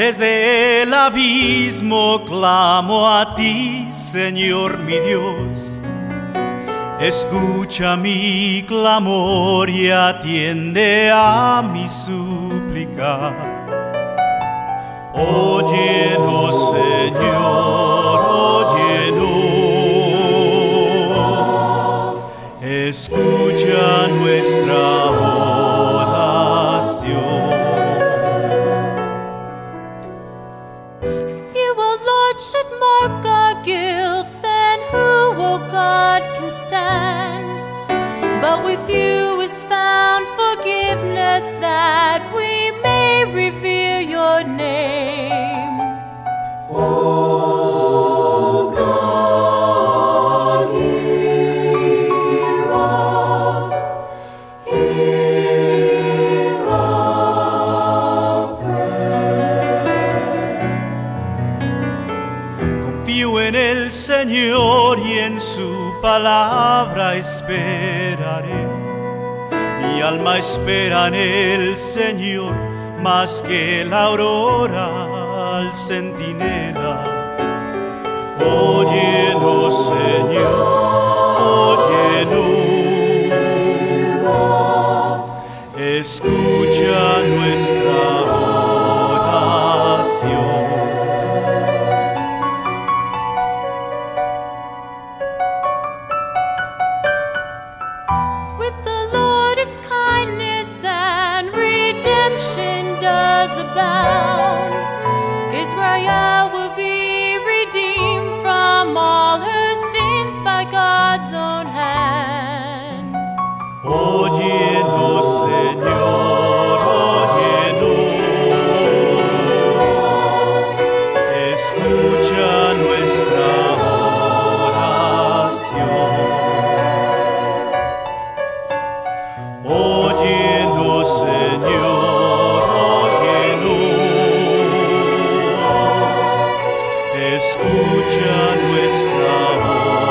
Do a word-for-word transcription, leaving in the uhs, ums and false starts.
Desde el abismo clamo a ti, Señor mi Dios. Escucha mi clamor y atiende a mi súplica. Óyenos, Señor, óyenos. Escucha nuestra oración. If you, O Lord, should mark our guilt, then who, O God, can stand? But with you is found forgiveness, that we may revere your name. O God, hear us, hear our prayer. Confío en el Señor y en su palabra esperaré. Mi alma espera en el Señor más que la aurora al centinela. Óyenos, Señor, óyenos. Escucha nuestra oración. With the Lord His kindness and redemption does abound. Israel will be redeemed from all her sins by God's own hand. Óyenos, Señor, óyenos. Escucha nuestra oración. Óyenos, Señor, óyenos. Escucha nuestra oración.